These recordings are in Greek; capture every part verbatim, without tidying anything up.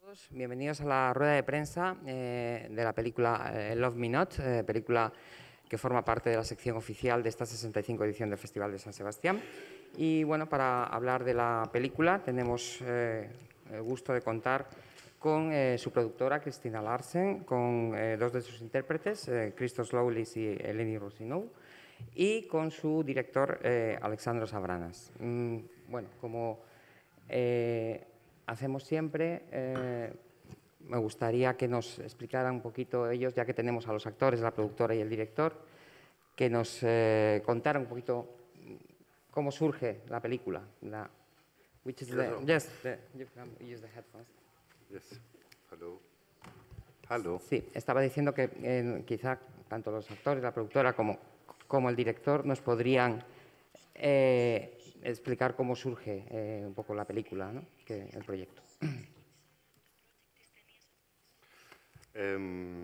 todos, bienvenidos a la rueda de prensa eh, de la película eh, Love Me Not, eh, película que forma parte de la sección oficial de esta sesenta y cinco edición del Festival de San Sebastián. Y bueno, para hablar de la película tenemos eh, el gusto de contar con eh, su productora, Christina Larsen, con eh, dos de sus intérpretes, eh, Christos Lowlis y Eleni Rossinou, y con su director, eh, Alexandros Avranas. Mm, bueno, como eh, hacemos siempre, eh, me gustaría que nos explicaran un poquito ellos, ya que tenemos a los actores, la productora y el director, que nos eh, contaran un poquito cómo surge la película. La, which is the, yes, the, you can use the headphones. Yes. Hello. Hello. Sí, estaba diciendo que eh, quizá tanto los actores, la productora como, como el director nos podrían eh, explicar cómo surge eh, un poco la película, ¿no? Que, el proyecto. Ε,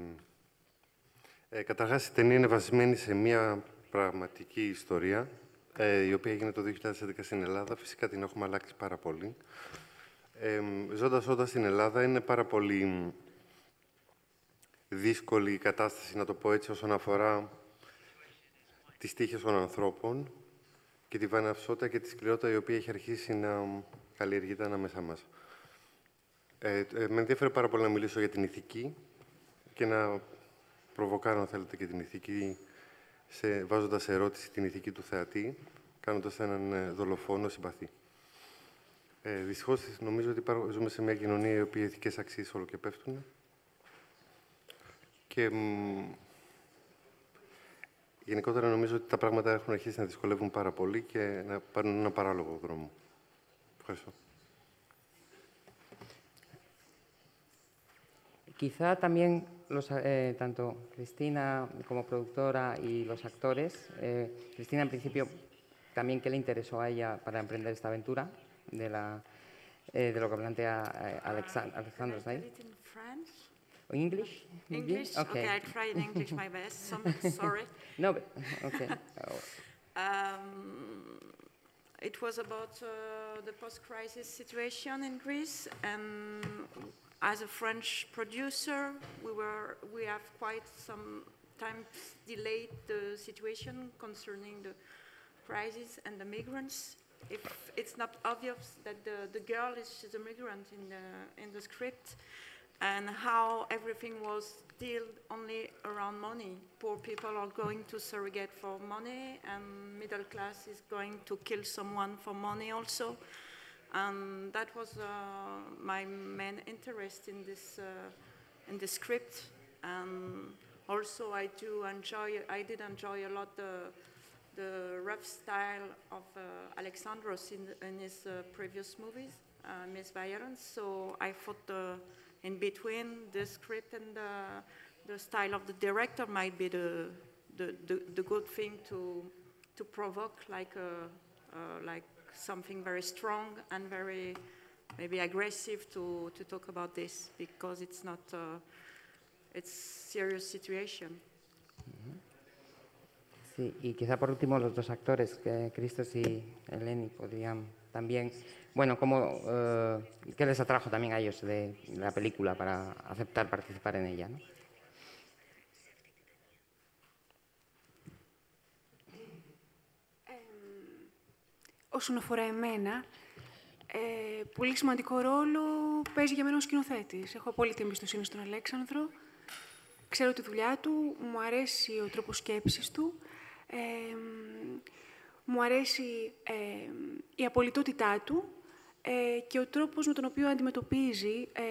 ε, καταρχάς, η ταινία είναι βασισμένη σε μια πραγματική ιστορία, ε, η οποία έγινε το δύο χιλιάδες έντεκα στην Ελλάδα. Φυσικά την έχουμε αλλάξει πάρα πολύ. Ε, ζώντας όταν στην Ελλάδα είναι πάρα πολύ δύσκολη η κατάσταση, να το πω έτσι, όσον αφορά τις τύχες των ανθρώπων και τη βαναυσότητα και τη σκληρότητα η οποία έχει αρχίσει να καλλιεργείται ανάμεσά μας. Ε, ε, με ενδιαφέρει πάρα πολύ να μιλήσω για την ηθική και να προβοκάρω, αν θέλετε, και την ηθική, σε, βάζοντας σε ερώτηση την ηθική του θεατή, κάνοντας έναν δολοφόνο συμπαθή. Ε, δυστυχώς, νομίζω ότι υπάρχω, ζούμε σε μια κοινωνία η οποία οι ηθικές αξίες όλο και πέφτουν. Και μ, γενικότερα νομίζω ότι τα πράγματα έχουν αρχίσει να δυσκολεύουν πάρα πολύ και να πάρουν ένα παράλογο δρόμο. Ευχαριστώ. Quizá también, los, eh, tanto Cristina como productora y los actores, eh, Cristina en principio, también qué le interesó a ella para emprender esta aventura de, la, eh, de lo que plantea eh, Alexand Alexandros. Uh, can I tell it in French? Or English? Maybe? English? Okay. okay, I try in English my best, so sorry. No, but, okay. um, it was about uh, the post-crisis situation in Greece, and as a French producer, we were we have quite some time delayed the situation concerning the crisis and the migrants. If it's not obvious that the, the girl is she's a migrant in the in the script, and how everything was dealt only around money. Poor people are going to surrogate for money, and middle class is going to kill someone for money also. And that was uh, my main interest in this uh, in the script. And also, I do enjoy. I did enjoy a lot the the rough style of uh, Alexandros in, in his uh, previous movies, uh, Miss Violence. So I thought uh, in between the script and the, the style of the director might be the the, the, the good thing to to provoke like a uh, like. something very strong and very maybe aggressive to, to talk about this, because it's not uh, it's serious situation. Uh-huh. Sí, y quizá por último los dos actores, que Christos y Eleni, podrían también, bueno, cómo, uh, ¿qué les atrajo también a ellos de la película para aceptar participar en ella, ¿no? Όσον αφορά εμένα, ε, πολύ σημαντικό ρόλο παίζει για μένα ο σκηνοθέτης. Έχω απόλυτη εμπιστοσύνη στον Αλέξανδρο. Ξέρω τη δουλειά του, μου αρέσει ο τρόπος σκέψης του. Ε, μου αρέσει ε, η απολυτότητά του ε, και ο τρόπος με τον οποίο αντιμετωπίζει, ε,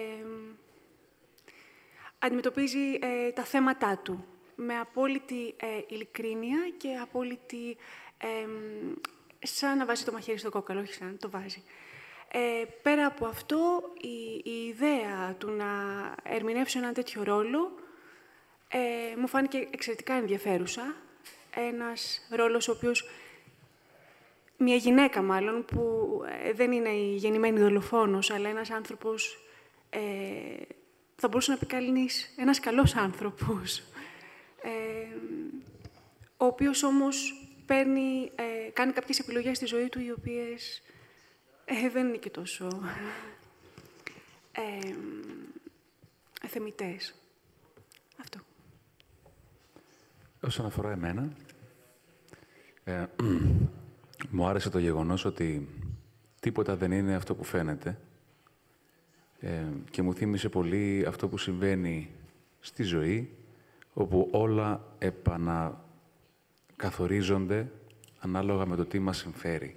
αντιμετωπίζει ε, τα θέματά του. Με απόλυτη ε, ειλικρίνεια και απόλυτη... Ε, σαν να βάζει το μαχαίρι στο κόκαλο, όχι σαν το βάζει. Ε, πέρα από αυτό, η, η ιδέα του να ερμηνεύσω έναν τέτοιο ρόλο ε, μου φάνηκε εξαιρετικά ενδιαφέρουσα. Ένας ρόλος ο οποίος, μια γυναίκα μάλλον, που ε, δεν είναι η γεννημένη δολοφόνος, αλλά ένας άνθρωπος, ε, θα μπορούσε να πει κανείς, ένας καλός άνθρωπος, ε, ο οποίος όμως παίρνει, ε, κάνει κάποιες επιλογές στη ζωή του, οι οποίες ε, δεν είναι και τόσο ε, θεμιτές. Αυτό. Όσον αφορά εμένα, ε, μου άρεσε το γεγονός ότι τίποτα δεν είναι αυτό που φαίνεται ε, και μου θύμισε πολύ αυτό που συμβαίνει στη ζωή, όπου όλα επανακαθορίζονται ανάλογα με το τι μας συμφέρει.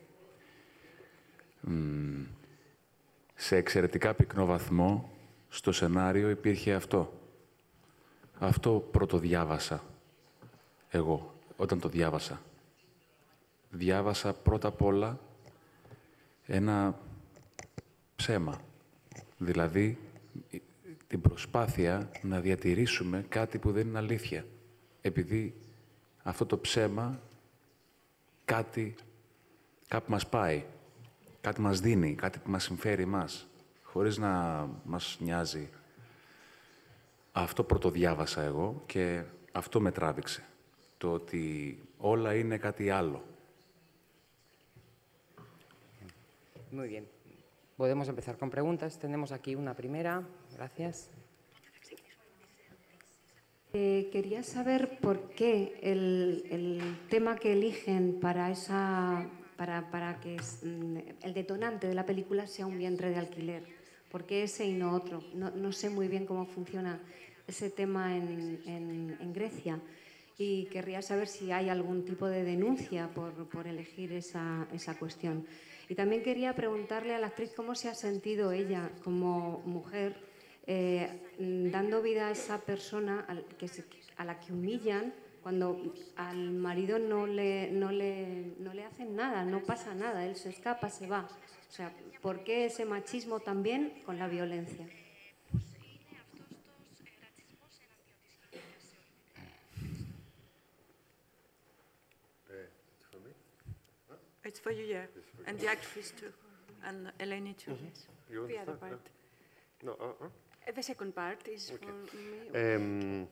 Μ, σε εξαιρετικά πυκνό βαθμό, στο σενάριο υπήρχε αυτό. Αυτό πρωτοδιάβασα εγώ, όταν το διάβασα. Διάβασα πρώτα απ' όλα ένα ψέμα. Δηλαδή, την προσπάθεια να διατηρήσουμε κάτι που δεν είναι αλήθεια. Επειδή αυτό το ψέμα κάτι, κάπου μας πάει, κάτι μας δίνει, κάτι που μας συμφέρει εμάς, χωρίς να μας νοιάζει. Αυτό πρωτοδιάβασα εγώ και αυτό με τράβηξε. Το ότι όλα είναι κάτι άλλο. Muy bien. Podemos empezar con preguntas. Tenemos aquí una primera. Gracias. Eh, quería saber por qué el, el tema que eligen para, esa, para, para que es, el detonante de la película sea un vientre de alquiler. ¿Por qué ese y no otro? No, no sé muy bien cómo funciona ese tema en, en, en Grecia. Y querría saber si hay algún tipo de denuncia por, por elegir esa, esa cuestión. Y también quería preguntarle a la actriz cómo se ha sentido ella como mujer eh, dando vida a esa persona al que se, a la que humillan cuando al marido no le, no, le, no le hacen nada, no pasa nada, él se escapa, se va. O sea, ¿por qué ese machismo también con la violencia? It's for you, yeah. And the actress too. And Eleni too. Mm-hmm. You want The to other start? part. No, uh, uh. The second part is Okay. for me. Ε,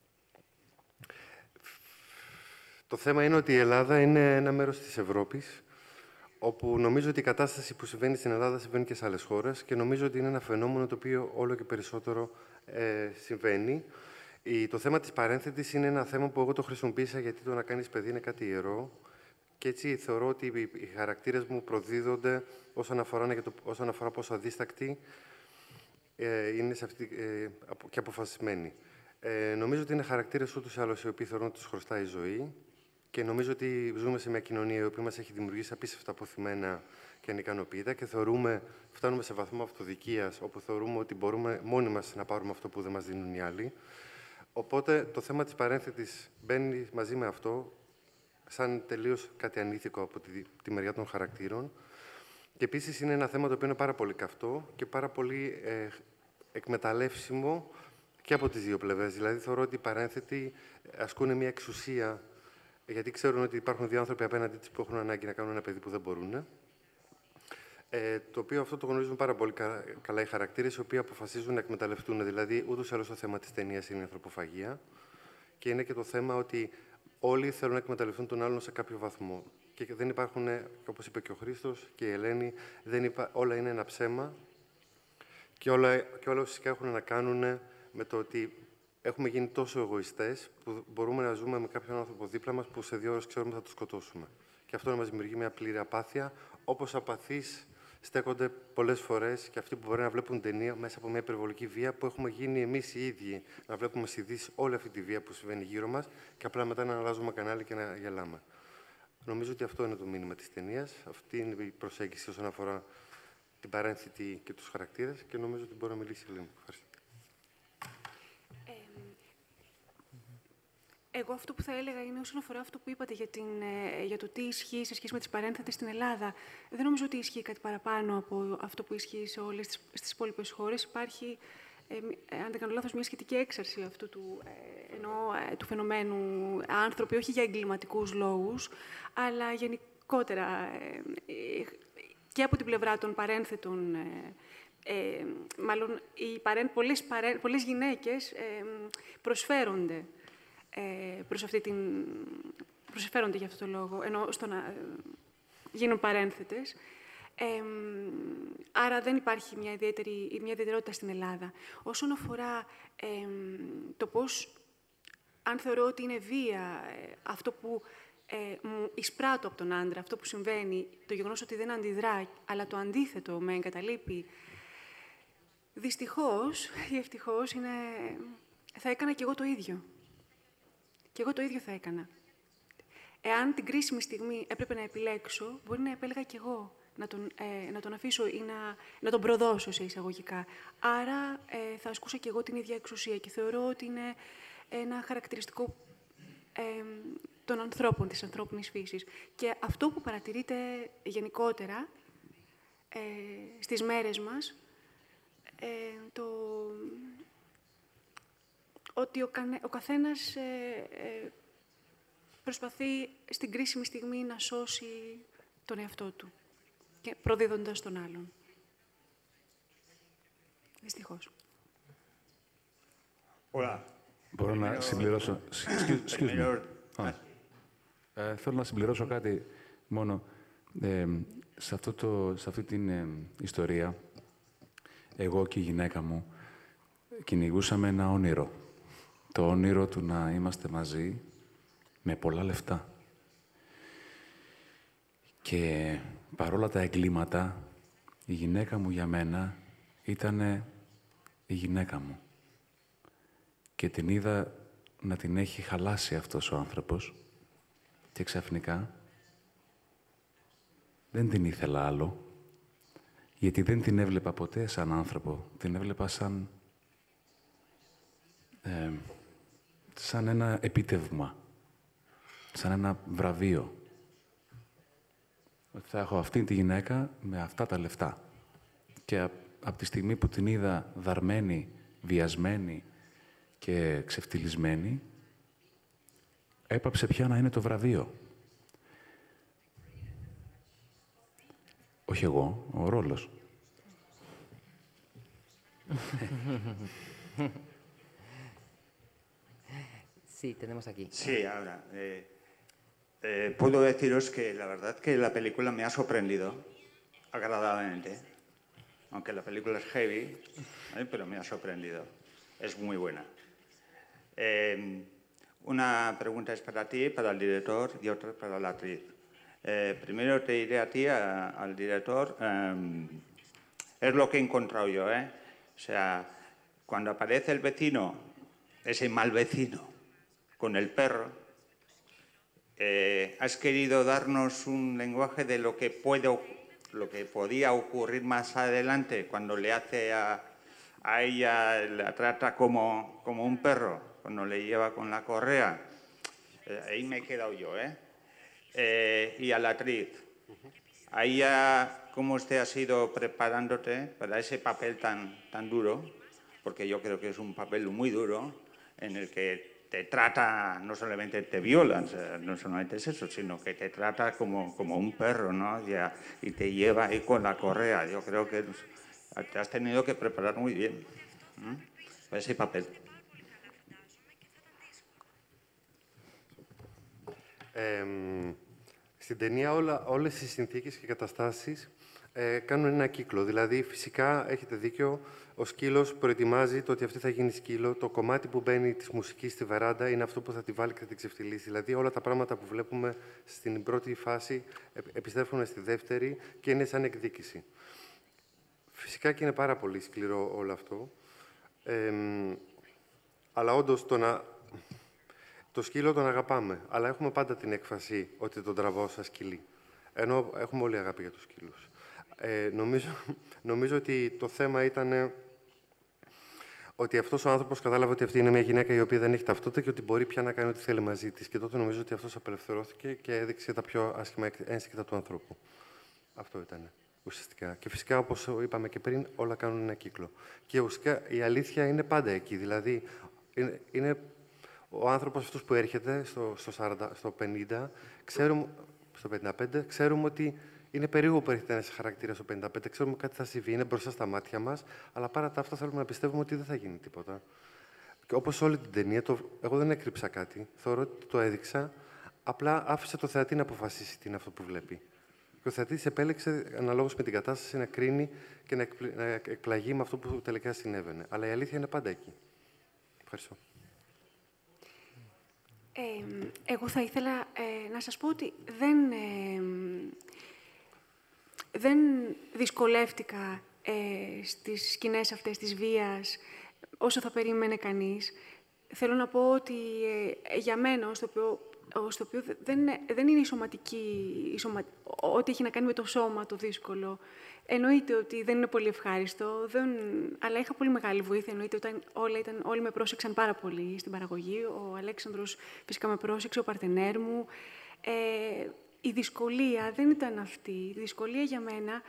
το θέμα είναι ότι η Ελλάδα είναι ένα μέρος της Ευρώπης, όπου νομίζω ότι η κατάσταση που συμβαίνει στην Ελλάδα συμβαίνει και σε άλλες χώρες και νομίζω ότι είναι ένα φαινόμενο το οποίο όλο και περισσότερο ε, συμβαίνει. Η, το θέμα της παρένθετης είναι ένα θέμα που εγώ το χρησιμοποίησα γιατί το να κάνεις παιδί είναι κάτι ιερό και έτσι θεωρώ ότι οι, οι χαρακτήρες μου προδίδονται όσον αφορά, και το, όσον αφορά πόσο αδίστακτοι ε, είναι σε αυτή, ε, και αποφασισμένοι. Ε, νομίζω ότι είναι χαρακτήρες ούτως ή άλλως οι οποίοι θεωρούν ότι τους χρωστάει η ζωή και νομίζω ότι ζούμε σε μια κοινωνία η οποία μας έχει δημιουργήσει απίστευτα αποθυμένα και ανικανοποιητά και θεωρούμε, φτάνουμε σε βαθμό αυτοδικίας όπου θεωρούμε ότι μπορούμε μόνοι μας να πάρουμε αυτό που δεν μας δίνουν οι άλλοι. Οπότε το θέμα της παρένθετης μπαίνει μαζί με αυτό σαν τελείως κάτι ανήθικο από τη, τη μεριά των χαρακτήρων. Και επίσης είναι ένα θέμα το οποίο είναι πάρα πολύ καυτό και πάρα πολύ ε, εκμεταλλεύσιμο και από τις δύο πλευρές. Δηλαδή θεωρώ ότι οι παρένθετοι ασκούν μια εξουσία γιατί ξέρουν ότι υπάρχουν δύο άνθρωποι απέναντί τους που έχουν ανάγκη να κάνουν ένα παιδί που δεν μπορούν. Ε, το οποίο αυτό το γνωρίζουν πάρα πολύ κα, καλά οι χαρακτήρες, οι οποίοι αποφασίζουν να εκμεταλλευτούν. Δηλαδή, ούτως ή άλλως το θέμα της ταινίας είναι η ανθρωποφαγία. Και είναι και το θέμα ότι όλοι θέλουν να εκμεταλλευτούν τον άλλον σε κάποιο βαθμό. Και δεν υπάρχουν, όπως είπε και ο Χρήστος και η Ελένη, δεν υπά, όλα είναι ένα ψέμα. Και όλα, και όλα φυσικά έχουν να κάνουν με το ότι έχουμε γίνει τόσο εγωιστές που μπορούμε να ζούμε με κάποιον άνθρωπο δίπλα μας που σε δύο ώρες ξέρουμε θα το σκοτώσουμε. Και αυτό να μας δημιουργεί μια πλήρη απάθεια, όπως απαθείς στέκονται πολλές φορές και αυτοί που μπορεί να βλέπουν ταινία μέσα από μια υπερβολική βία που έχουμε γίνει εμείς οι ίδιοι να βλέπουμε στις ειδήσεις όλη αυτή τη βία που συμβαίνει γύρω μας και απλά μετά να αλλάζουμε κανάλι και να γελάμε. Νομίζω ότι αυτό είναι το μήνυμα της ταινίας. Αυτή είναι η προσέγγιση όσον αφορά την παρένθετη και τους χαρακτήρες και νομίζω ότι μπορεί να μιλήσει η Ελένη. Ευχαριστώ. Εγώ αυτό που θα έλεγα είναι όσον αφορά αυτό που είπατε για, την, για το τι ισχύει σε σχέση με τις παρένθετες στην Ελλάδα. Δεν νομίζω ότι ισχύει κάτι παραπάνω από αυτό που ισχύει σε όλες τις, στις υπόλοιπες χώρες. Υπάρχει, ε, αν δεν κάνω λάθος, μια σχετική έξαρση αυτού του, ε, ενώ, ε, του φαινομένου άνθρωποι, όχι για εγκληματικούς λόγους, αλλά γενικότερα ε, ε, και από την πλευρά των παρένθετων. Ε, ε, μάλλον, οι παρέν, πολλές, παρέ, πολλές γυναίκες ε, προσφέρονται. Ε, προς αυτή την... προσφέρονται για αυτό το λόγο, ενώ στο να ε, γίνουν παρένθετες. Ε, άρα δεν υπάρχει μια, ιδιαίτερη, μια ιδιαιτερότητα στην Ελλάδα. Όσον αφορά ε, το πώς, αν θεωρώ ότι είναι βία ε, αυτό που ε, μου εισπράττω από τον άντρα, αυτό που συμβαίνει, το γεγονός ότι δεν αντιδρά, αλλά το αντίθετο με εγκαταλείπει, δυστυχώς ή ευτυχώς είναι... θα έκανα κι εγώ το ίδιο. Κι εγώ το ίδιο θα έκανα. Εάν την κρίσιμη στιγμή έπρεπε να επιλέξω, μπορεί να επέλεγα κι εγώ να τον, ε, να τον αφήσω ή να, να τον προδώσω σε εισαγωγικά. Άρα ε, θα ασκούσα κι εγώ την ίδια εξουσία και θεωρώ ότι είναι ένα χαρακτηριστικό ε, των ανθρώπων, της ανθρώπινης φύσης. Και αυτό που παρατηρείται γενικότερα ε, στις μέρες μας, ε, το, ότι ο, κανε, ο καθένας ε, ε, προσπαθεί στην κρίσιμη στιγμή να σώσει τον εαυτό του και προδίδοντας τον άλλον. Δυστυχώς. Hola. Μπορώ να συμπληρώσω... Excuse me. Oh. Ε, θέλω να συμπληρώσω κάτι μόνο. Ε, σε, αυτό το, σε αυτή την ε, ιστορία, εγώ και η γυναίκα μου κυνηγούσαμε ένα όνειρο. Το όνειρο του να είμαστε μαζί με πολλά λεφτά. Και παρόλα τα εγκλήματα, η γυναίκα μου για μένα ήτανε η γυναίκα μου. Και την είδα να την έχει χαλάσει αυτός ο άνθρωπος και ξαφνικά δεν την ήθελα άλλο, γιατί δεν την έβλεπα ποτέ σαν άνθρωπο, την έβλεπα σαν, ε, σαν ένα επίτευγμα, σαν ένα βραβείο. Θα έχω αυτή τη γυναίκα με αυτά τα λεφτά. Και από απ τη στιγμή που την είδα δαρμένη, βιασμένη και ξεφτυλισμένη, έπαψε πια να είναι το βραβείο. Όχι εγώ, ο ρόλος. Sí, tenemos aquí. Sí, ahora. Eh, eh, puedo deciros que la verdad que la película me ha sorprendido agradablemente. Aunque la película es heavy, ¿eh? Pero me ha sorprendido. Es muy buena. Eh, una pregunta es para ti, para el director, y otra para la actriz. Eh, primero te diré a ti, a, al director, eh, es lo que he encontrado yo, ¿eh? O sea, cuando aparece el vecino, ese mal vecino, con el perro, eh, has querido darnos un lenguaje de lo que puede, lo que podía ocurrir más adelante cuando le hace a, a ella, la trata como, como un perro, cuando le lleva con la correa. Eh, ahí me he quedado yo, ¿eh? Eh, y a la actriz. Ahí ya, ¿cómo usted ha ido preparándote para ese papel tan, tan duro? Porque yo creo que es un papel muy duro en el que te trata, no solamente te violan, no solamente es eso, sino que te trata como, como un perro, ¿no? Ya, y te lleva ahí con la correa. Yo creo que te has tenido que preparar muy bien, ¿eh? Para ese papel. Ε, στην ταινία όλα, όλες οι συνθήκες και οι καταστάσεις ε, κάνουν ένα κύκλο. Δηλαδή, φυσικά, έχετε δίκιο, ο σκύλος προετοιμάζει το ότι αυτή θα γίνει σκύλο. Το κομμάτι που μπαίνει της μουσικής στη βεράντα είναι αυτό που θα τη βάλει και θα την ξεφτυλίσει. Δηλαδή, όλα τα πράγματα που βλέπουμε στην πρώτη φάση επιστρέφουν στη δεύτερη και είναι σαν εκδίκηση. Φυσικά και είναι πάρα πολύ σκληρό όλο αυτό. Ε, αλλά όντως το να... Το σκύλο τον αγαπάμε, αλλά έχουμε πάντα την έκφραση ότι τον τραβάω σαν σκυλί. Ενώ έχουμε όλη αγάπη για τους σκύλους. Ε, νομίζω, νομίζω ότι το θέμα ήταν ότι αυτός ο άνθρωπος κατάλαβε ότι αυτή είναι μια γυναίκα η οποία δεν έχει ταυτότητα και ότι μπορεί πια να κάνει ό,τι θέλει μαζί της. Και τότε νομίζω ότι αυτός απελευθερώθηκε και έδειξε τα πιο άσχημα ένστικτα του ανθρώπου. Αυτό ήταν ουσιαστικά. Και φυσικά, όπως είπαμε και πριν, όλα κάνουν ένα κύκλο. Και ουσιαστικά η αλήθεια είναι πάντα εκεί. Δηλαδή, είναι, είναι ο άνθρωπος αυτός που έρχεται στο, στο, σαράντα, στο πενήντα, ξέρουμε, στο πενήντα πέντε, ξέρουμε ότι είναι περίεργο που έρχεται ένας χαρακτήρας στο πενήντα πέντε, ξέρουμε κάτι θα συμβεί, είναι μπροστά στα μάτια μας, αλλά παρά τα αυτά θέλουμε να πιστεύουμε ότι δεν θα γίνει τίποτα. Και όπως όλη την ταινία, το, εγώ δεν έκρυψα κάτι, θεωρώ ότι το έδειξα, απλά άφησα το θεατή να αποφασίσει τι είναι αυτό που βλέπει. Και ο θεατής επέλεξε, αναλόγως με την κατάσταση, να κρίνει και να, εκπλη... να εκπλαγεί με αυτό που τελικά συνέβαινε. Αλλά η αλήθεια είναι πάντα εκεί. Ευχαριστώ. Ε, εγώ θα ήθελα ε, να σας πω ότι δεν, ε, δεν δυσκολεύτηκα ε, στις σκηνές αυτές της βίας όσο θα περίμενε κανείς. Θέλω να πω ότι ε, για μένα, στο οποίο, στο οποίο δεν, δεν είναι η σωματική, η σωμα, ό,τι έχει να κάνει με το σώμα το δύσκολο. Εννοείται ότι δεν είναι πολύ ευχάριστο, δεν, αλλά είχα πολύ μεγάλη βοήθεια. Εννοείται όταν όλα ήταν, όλοι με πρόσεξαν πάρα πολύ στην παραγωγή. Ο Αλέξανδρος φυσικά με πρόσεξε, ο παρτενέρ μου. Ε, η δυσκολία δεν ήταν αυτή. Η δυσκολία για μένα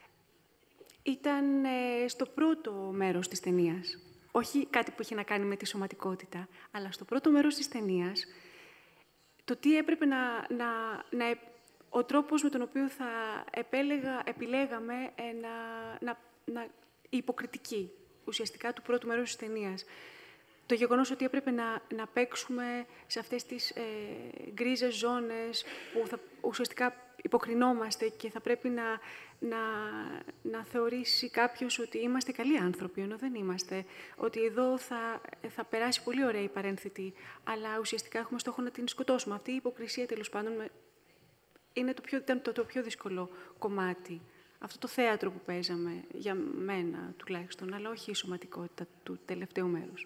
ήταν ε, στο πρώτο μέρος της ταινίας. Όχι κάτι που είχε να κάνει με τη σωματικότητα, αλλά στο πρώτο μέρος της ταινίας, το τι έπρεπε να, να, να ο τρόπος με τον οποίο θα επέλεγα, επιλέγαμε να, να, να, η υποκριτική, ουσιαστικά, του πρώτου μέρους της ταινίας. Το γεγονός ότι έπρεπε να, να παίξουμε σε αυτές τις ε, γκρίζες ζώνες που θα, ουσιαστικά υποκρινόμαστε και θα πρέπει να, να, να θεωρήσει κάποιος ότι είμαστε καλοί άνθρωποι, ενώ δεν είμαστε. Ότι εδώ θα, θα περάσει πολύ ωραία η παρένθετη, αλλά ουσιαστικά έχουμε στόχο να την σκοτώσουμε. Αυτή η υποκρισία, τέλος πάντων, είναι το πιο, ήταν το, το πιο δύσκολο κομμάτι. Αυτό το θέατρο που παίζαμε, για μένα τουλάχιστον, αλλά όχι η σωματικότητα του τελευταίου μέρους.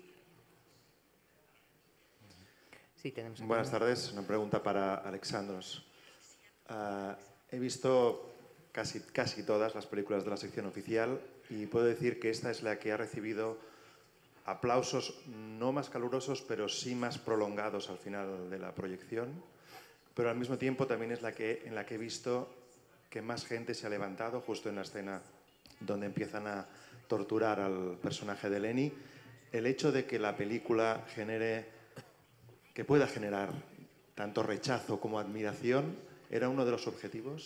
Sí, tenemos aquí. Buenas tardes. Una pregunta para Alexandros. Uh, he visto casi, casi todas las películas de la sección oficial y puedo decir que esta es la que ha recibido aplausos no más calurosos, pero sí más prolongados al final de la proyección. Pero al mismo tiempo también es la que, en la que he visto que más gente se ha levantado justo en la escena donde empiezan a torturar al personaje de Lenny. El hecho de que la película genere, que pueda generar tanto rechazo como admiración, ¿era uno de los objetivos?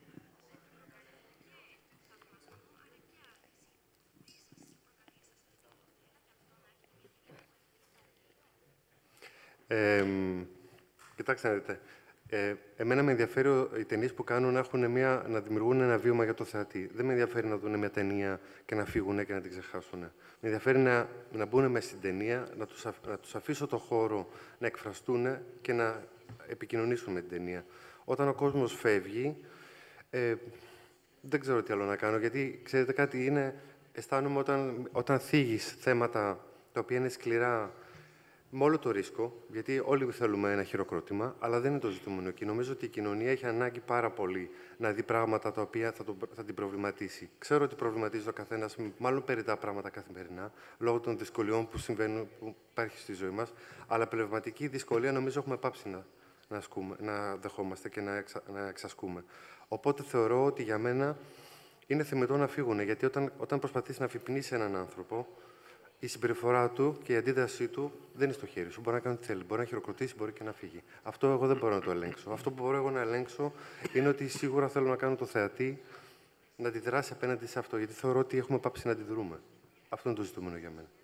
Ε, κοιτάξτε να δείτε. Ε, εμένα με ενδιαφέρει οι ταινίες που κάνουν να, έχουν μια, να δημιουργούν ένα βίωμα για το θεατή. Δεν με ενδιαφέρει να δουν μια ταινία και να φύγουν και να την ξεχάσουν. Με ενδιαφέρει να, να μπουν μέσα στην ταινία, να τους, αφ, να τους αφήσω το χώρο να εκφραστούν και να επικοινωνήσουν με την ταινία. Όταν ο κόσμος φεύγει, ε, δεν ξέρω τι άλλο να κάνω, γιατί ξέρετε κάτι είναι, αισθάνομαι όταν, όταν θίγεις θέματα τα οποία είναι σκληρά, με όλο το ρίσκο, γιατί όλοι θέλουμε ένα χειροκρότημα, αλλά δεν είναι το ζητούμενο εκεί. Νομίζω ότι η κοινωνία έχει ανάγκη πάρα πολύ να δει πράγματα τα οποία θα, το, θα την προβληματίσει. Ξέρω ότι προβληματίζει ο καθένας, μάλλον περιττά πράγματα καθημερινά, λόγω των δυσκολιών που συμβαίνουν, που υπάρχει στη ζωή μας. Αλλά πνευματική δυσκολία νομίζω έχουμε πάψει να, να, ασκούμε, να δεχόμαστε και να, εξα, να εξασκούμε. Οπότε θεωρώ ότι για μένα είναι θεμετό να φύγουν, γιατί όταν, όταν προσπαθείς να αφυπνίσει έναν άνθρωπο, η συμπεριφορά του και η αντίδρασή του δεν είναι στο χέρι σου. Μπορεί να κάνει ό,τι θέλει. Μπορεί να χειροκροτήσει, μπορεί και να φύγει. Αυτό εγώ δεν μπορώ να το ελέγξω. Αυτό που μπορώ εγώ να ελέγξω είναι ότι σίγουρα θέλω να κάνω το θεατή να αντιδράσει απέναντι σε αυτό. Γιατί θεωρώ ότι έχουμε πάψει να αντιδρούμε. Αυτό είναι το ζητούμενο για μένα.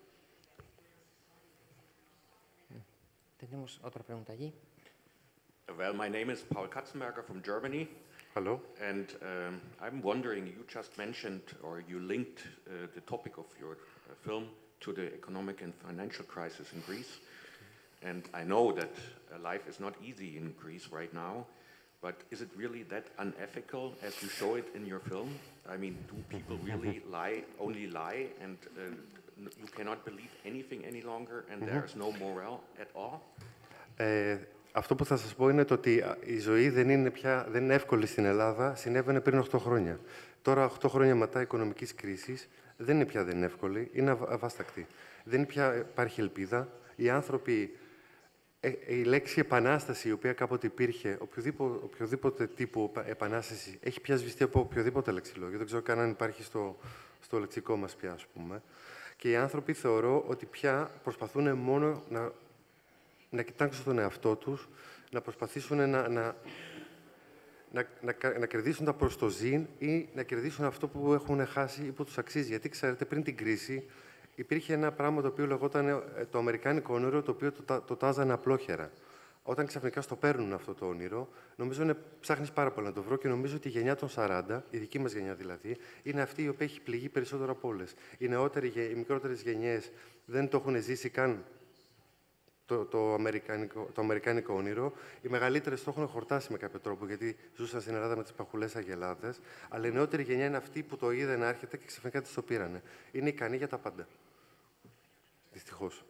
Tenemos otra pregunta allí. Well, my name is Paul Katzenberger from Germany. Hello. And um, I'm wondering, you just mentioned or you linked uh, the topic of your uh, film to the economic and financial crisis in Greece. And I know that uh, life is not easy in Greece right now, but is it really that unethical as you show it in your film? I mean, do people really lie, only lie, and uh, you cannot believe anything any longer, and there is no morale at all? Ε, αυτό που θα σας πω είναι το ότι η ζωή δεν είναι πια δεν είναι εύκολη στην Ελλάδα, συνέβαινε πριν οκτώ χρόνια. Τώρα, οκτώ χρόνια μετά οικονομικής κρίσης, δεν είναι πια δεν είναι εύκολη, είναι αβάστακτη. Δεν πια υπάρχει ελπίδα. Οι άνθρωποι, ε, η λέξη επανάσταση, η οποία κάποτε υπήρχε, οποιοδήποτε, οποιοδήποτε τύπου επανάσταση, έχει πια σβηστεί από οποιοδήποτε λεξιλόγιο. Δεν ξέρω καν αν υπάρχει στο, στο λεξικό μας πια, ας πούμε. Και οι άνθρωποι θεωρώ ότι πια προσπαθούν μόνο να, να κοιτάξουν τον εαυτό τους, να προσπαθήσουν να, να, να, να, να κερδίσουν τα προστοζήν ή να κερδίσουν αυτό που έχουν χάσει ή που τους αξίζει. Γιατί, ξέρετε, πριν την κρίση υπήρχε ένα πράγμα το οποίο λεγόταν το αμερικάνικο όνειρο, το οποίο το, το τάζανε απλόχερα. όταν ξαφνικά στο παίρνουν αυτό το όνειρο, νομίζω είναι, ψάχνεις πάρα πολύ να το βρω και νομίζω ότι η γενιά των σαράντα, η δική μας γενιά δηλαδή, είναι αυτή η οποία έχει πληγεί περισσότερο από όλες. Οι νεότεροι, οι μικρότερες γενιές δεν το έχουν ζήσει καν το, το, αμερικάνικο, το αμερικάνικο όνειρο. Οι μεγαλύτερες το έχουν χορτάσει με κάποιο τρόπο, γιατί ζούσαν στην Ελλάδα με τις παχουλές αγελάδες. Αλλά η νεότερη γενιά είναι αυτή που το είδε να έρχεται και ξαφνικά της το πήρανε. Είναι ικανή για τα πάντα. Δυστυχώς.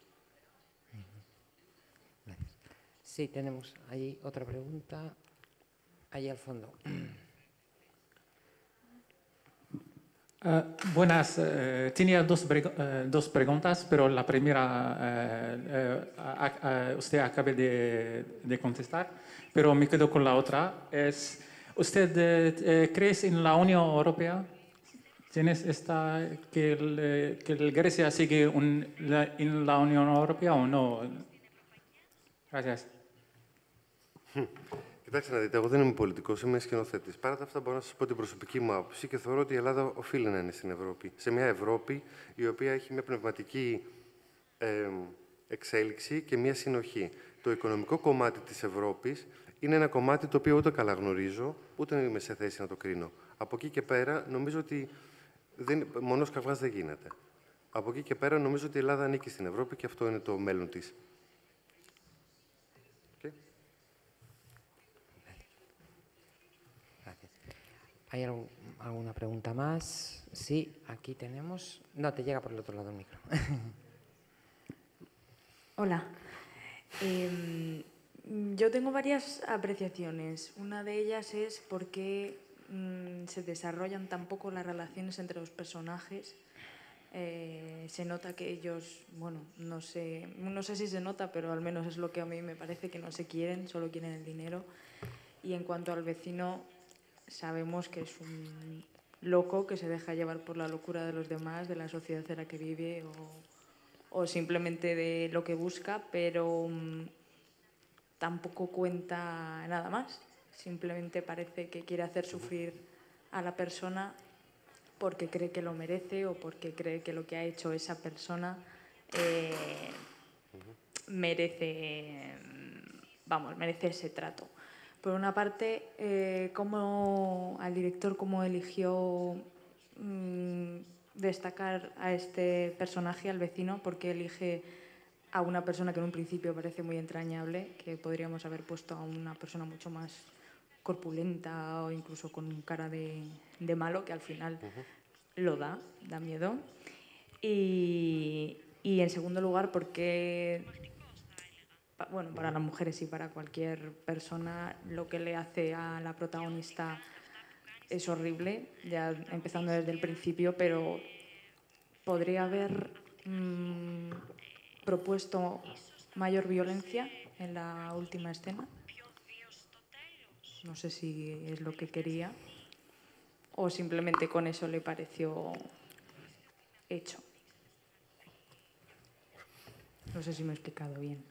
Sí, tenemos ahí otra pregunta, ahí al fondo. Uh, buenas, uh, tenía dos, uh, dos preguntas, pero la primera uh, uh, uh, usted acaba de, de contestar, pero me quedo con la otra. Es, ¿usted uh, cree en la Unión Europea? ¿Tienes esta, que, el, que el Grecia sigue un, la, en la Unión Europea o no? Gracias. Κοιτάξτε να δείτε, εγώ δεν είμαι πολιτικός, είμαι σκηνοθέτης. Παρά τα αυτά, μπορώ να σας πω την προσωπική μου άποψη και θεωρώ ότι η Ελλάδα οφείλει να είναι στην Ευρώπη. Σε μια Ευρώπη η οποία έχει μια πνευματική ε, εξέλιξη και μια συνοχή. Το οικονομικό κομμάτι της Ευρώπης είναι ένα κομμάτι το οποίο ούτε καλά γνωρίζω, ούτε είμαι σε θέση να το κρίνω. Από εκεί και πέρα, νομίζω ότι δεν, μονός καυγάς δεν γίνεται. Από εκεί και πέρα, νομίζω ότι η Ελλάδα ανήκει στην Ευρώπη και αυτό είναι το μέλλον της. ¿Hay algún, alguna pregunta más? Sí, aquí tenemos. No, te llega por el otro lado el micro. Hola. Eh, yo tengo varias apreciaciones. Una de ellas es por qué mmm, se desarrollan tan poco las relaciones entre los personajes. Eh, se nota que ellos, bueno, no sé, no sé si se nota, pero al menos es lo que a mí me parece, que no se quieren, solo quieren el dinero. Y en cuanto al vecino, sabemos que es un loco que se deja llevar por la locura de los demás, de la sociedad en la que vive o, o simplemente de lo que busca, pero um, tampoco cuenta nada más. Simplemente parece que quiere hacer sufrir a la persona porque cree que lo merece o porque cree que lo que ha hecho esa persona eh, merece, vamos, merece ese trato. Por una parte, eh, cómo al director cómo eligió mmm, destacar a este personaje, al vecino, porque elige a una persona que en un principio parece muy entrañable, que podríamos haber puesto a una persona mucho más corpulenta o incluso con cara de, de malo, que al final uh-huh. lo da, da miedo. Y, y en segundo lugar, porque... bueno, para las mujeres y para cualquier persona, lo que le hace a la protagonista es horrible, ya empezando desde el principio, pero podría haber mmm, propuesto mayor violencia en la última escena. No sé si es lo que quería o simplemente con eso le pareció hecho. No sé si me he explicado bien.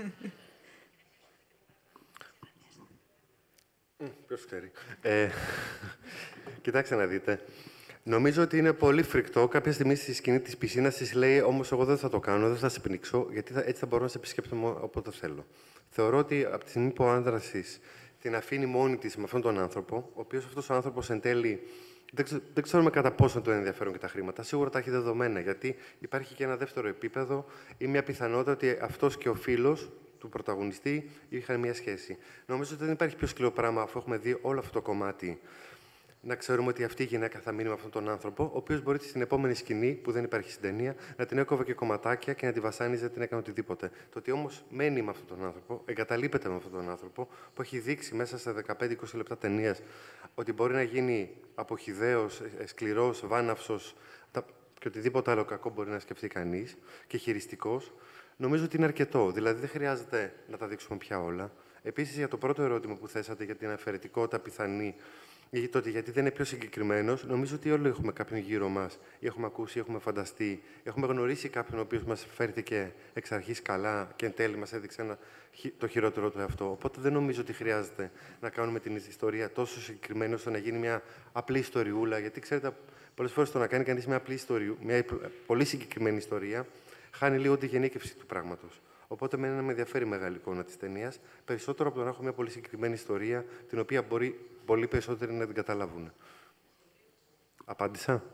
Ποιος ξέρει. Ε, κοιτάξτε να δείτε. Νομίζω ότι είναι πολύ φρικτό. Κάποια στιγμή στη σκηνή της πισίνας της λέει «Όμως εγώ δεν θα το κάνω, δεν θα σε πνίξω, γιατί θα, έτσι θα μπορώ να σε επισκέπτομαι όποτε θέλω». Θεωρώ ότι από τη στιγμή που ο άντρας της την αφήνει μόνη της με αυτόν τον άνθρωπο, ο οποίος αυτός ο άνθρωπος εν τέλει δεν, ξε, δεν ξέρουμε κατά πόσο τον ενδιαφέρουν και τα χρήματα. Σίγουρα τα έχει δεδομένα, γιατί υπάρχει και ένα δεύτερο επίπεδο ή μια πιθανότητα ότι αυτός και ο φίλος του πρωταγωνιστή είχαν μια σχέση. Νομίζω ότι δεν υπάρχει πιο σκληρό πράγμα, αφού έχουμε δει όλο αυτό το κομμάτι, να ξέρουμε ότι αυτή η γυναίκα θα μείνει με αυτόν τον άνθρωπο, ο οποίος μπορεί στην επόμενη σκηνή, που δεν υπάρχει στην ταινία, να την έκοβε και κομματάκια και να τη βασάνιζε, δεν την έκανε οτιδήποτε. Το ότι όμως μένει με αυτόν τον άνθρωπο, εγκαταλείπεται με αυτόν τον άνθρωπο, που έχει δείξει μέσα σε δεκαπέντε είκοσι λεπτά ταινίας ότι μπορεί να γίνει αποχυδαίος, σκληρός, βάναυσος και οτιδήποτε άλλο κακό μπορεί να σκεφτεί κανείς και χειριστικός, νομίζω ότι είναι αρκετό. Δηλαδή δεν χρειάζεται να τα δείξουμε πια όλα. Επίσης, για το πρώτο ερώτημα που θέσατε για την αφαιρετικότητα πιθανή, ή το ότι γιατί δεν είναι πιο συγκεκριμένος, νομίζω ότι όλοι έχουμε κάποιον γύρω μας, ή έχουμε ακούσει, ή έχουμε φανταστεί, έχουμε γνωρίσει κάποιον ο οποίος μας φέρθηκε εξ αρχής καλά και εν τέλει μας έδειξε ένα, το χειρότερο του εαυτό. Οπότε δεν νομίζω ότι χρειάζεται να κάνουμε την ιστορία τόσο συγκεκριμένη ώστε να γίνει μια απλή ιστοριούλα. Γιατί ξέρετε, πολλές φορές το να κάνει κανείς μια απλή ιστορία, μια πολύ συγκεκριμένη ιστορία, χάνει λίγο τη γενίκευση του πράγματος. Οπότε με με ενδιαφέρει η μεγάλη εικόνα της ταινίας, περισσότερο από το να έχω μια πολύ συγκεκριμένη ιστορία, την οποία μπορεί πολύ περισσότεροι να την καταλάβουν. Απάντησα.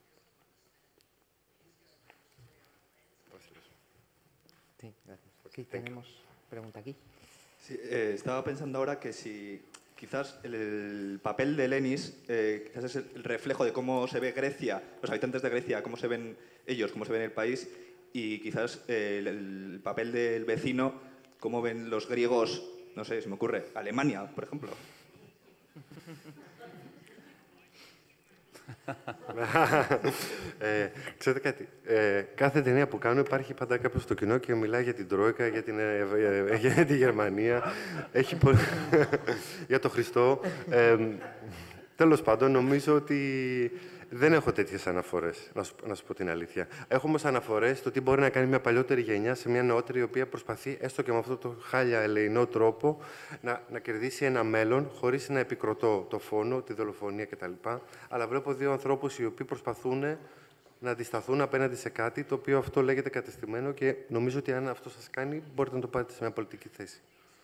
Sí, gracias. Sí, tenemos pregunta aquí. Sí, eh, estaba pensando ahora que si quizás el, el papel de Lenis eh, quizás es el, el reflejo de cómo se ve Grecia, los habitantes de Grecia, cómo se ven ellos, cómo se ven el país, y quizás eh, el, el papel del vecino, cómo ven los griegos, no sé, se me ocurre, Alemania, por ejemplo. ε, ξέρετε κάτι, ε, κάθε ταινία που κάνω υπάρχει πάντα κάποιος στο κοινό και μιλάει για την Τρόικα, για, την, ε, ε, για τη Γερμανία, έχει πολύ... για το Χριστό. Ε, τέλος πάντων, νομίζω ότι δεν έχω τέτοιες αναφορές, να σου, να σου πω την αλήθεια. Έχω όμως αναφορές στο τι μπορεί να κάνει μια παλιότερη γενιά σε μια νεότερη, η οποία προσπαθεί, έστω και με αυτό το χάλια ελεεινό τρόπο, να, να κερδίσει ένα μέλλον, χωρίς να επικροτώ το φόνο, τη δολοφονία κτλ. Αλλά βλέπω δύο ανθρώπους οι οποίοι προσπαθούν να αντισταθούν απέναντι σε κάτι, το οποίο αυτό λέγεται κατεστημένο και νομίζω ότι αν αυτό σας κάνει, μπορείτε να το πάρετε σε μια πολιτική θέση.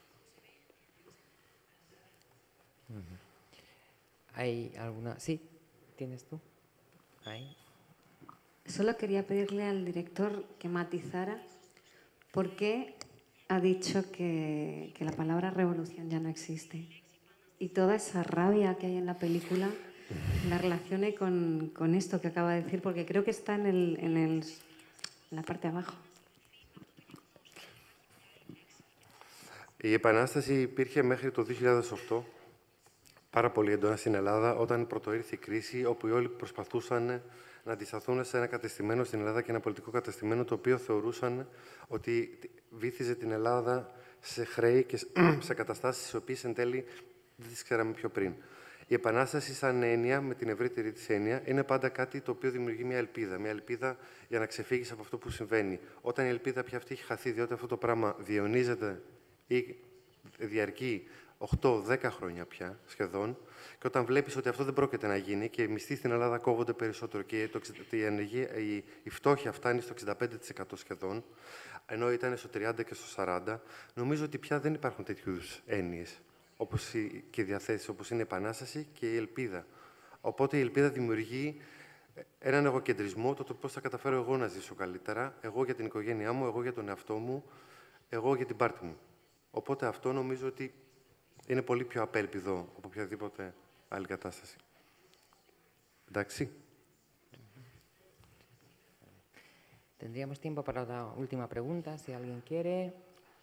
¿Hay alguna? Sí, ¿tienes tú? Ahí. Solo quería pedirle al director que matizara por qué ha dicho que, que la palabra revolución ya no existe. Y toda esa rabia que hay en la película la relacione con, con esto que acaba de decir, porque creo que está en, el, en, el, en la parte de abajo. Η Επανάσταση υπήρχε μέχρι το δύο χιλιάδες οκτώ, πάρα πολύ έντονα στην Ελλάδα, όταν πρωτοήρθε η κρίση, όπου όλοι προσπαθούσαν να αντισταθούν σε ένα κατεστημένο στην Ελλάδα και ένα πολιτικό κατεστημένο, το οποίο θεωρούσαν ότι βύθιζε την Ελλάδα σε χρέη και σε καταστάσεις τις οποίες εν τέλει δεν τις ξέραμε πιο πριν. Η Επανάσταση, σαν έννοια, με την ευρύτερη της έννοια, είναι πάντα κάτι το οποίο δημιουργεί μια ελπίδα. Μια ελπίδα για να ξεφύγεις από αυτό που συμβαίνει. Όταν η ελπίδα πια αυτή έχει χαθεί, διότι αυτό το πράγμα διαιωνίζεται ή διαρκεί οκτώ δέκα χρόνια πια σχεδόν, και όταν βλέπεις ότι αυτό δεν πρόκειται να γίνει και οι μισθοί στην Ελλάδα κόβονται περισσότερο και το, η, ενεργή, η, η φτώχεια φτάνει στο εξήντα πέντε τοις εκατό σχεδόν, ενώ ήταν στο τριάντα και στο σαράντα, νομίζω ότι πια δεν υπάρχουν τέτοιου έννοιες όπως η, και διαθέσεις όπως είναι η Επανάσταση και η ελπίδα. Οπότε η ελπίδα δημιουργεί έναν εγωκεντρισμό, το, το πώς θα καταφέρω εγώ να ζήσω καλύτερα, εγώ για την οικογένειά μου, εγώ για τον εαυτό μου, εγώ για την πάρτη μου. Οπότε αυτό νομίζω ότι είναι πολύ πιο απέλπιδο από οποιαδήποτε άλλη κατάσταση. Εντάξει. Tendríamos tiempo para la última pregunta, si alguien quiere.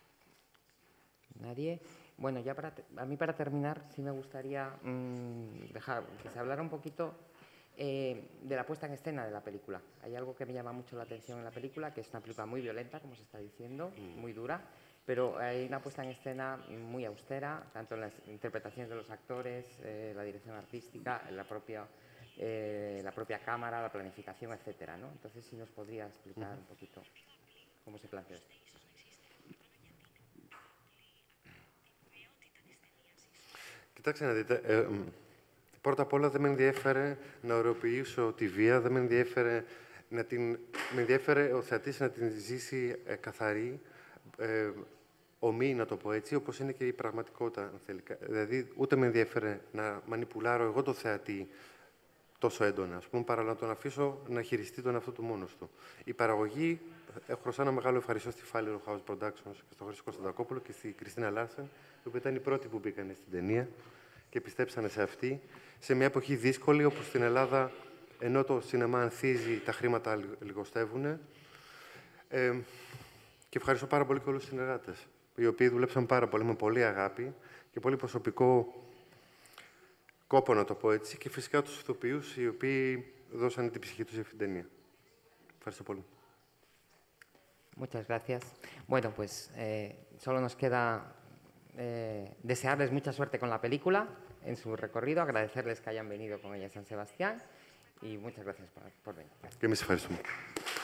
Nadie. Bueno, ya para, a mí para terminar, sí me gustaría mmm, dejar que se hablara un poquito eh, de la puesta en escena de la película. Hay algo que me llama mucho la atención en la película, que es una película muy violenta, como se está diciendo, mm. muy dura, pero hay una puesta en escena muy austera, tanto en las interpretaciones de los actores, eh, la dirección artística, la propia, eh, la propia cámara, la planificación, etcétera, ¿no? Entonces, si nos podría explicar uh-huh. un poquito cómo se plantea esto. Κοιτάξτε να δείτε, ε, πρώτα απ' όλα δεν με ενδιέφερε να ωρεοποιήσω τη βία, δεν με ενδιέφερε, να την, με ενδιέφερε ο θεατής να την ζήσει ε, καθαρή, ε, ομή, να το πω έτσι, όπως είναι και η πραγματικότητα, αν θέλει. Δηλαδή, ούτε με ενδιέφερε να μανιπουλάρω εγώ το θεατή τόσο έντονα, ας πούμε, παρά να τον αφήσω να χειριστεί τον εαυτό του μόνος του. Η παραγωγή, έχω χρωστά ένα μεγάλο ευχαριστώ στη Φάληρο House Productions και στον Χρήστο Κωνσταντακόπουλο και στη Κριστίνα Λάρσεν, η οποία ήταν οι πρώτοι που μπήκαν στην ταινία και πιστέψανε σε αυτή, σε μια εποχή δύσκολη, όπου στην Ελλάδα, ενώ το σινεμά ανθίζει, τα χρήματα λιγοστεύουν. Ε, και ευχαριστώ πάρα πολύ και όλους τους συνεργάτες, οι οποίοι δουλέψαν πάρα πολύ, με πολύ αγάπη και πολύ προσωπικό κόπο, να το πω έτσι, και φυσικά τους ηθοποιούς, οι οποίοι δώσαν την ψυχή τους για αυτήν την ταινία. Ευχαριστώ πολύ. Muchas gracias. Bueno, pues eh, solo nos queda eh, desearles mucha suerte con la película en su recorrido, agradecerles que hayan venido con ella a San Sebastián y muchas gracias por, por venir. Και εμείς ευχαριστούμε.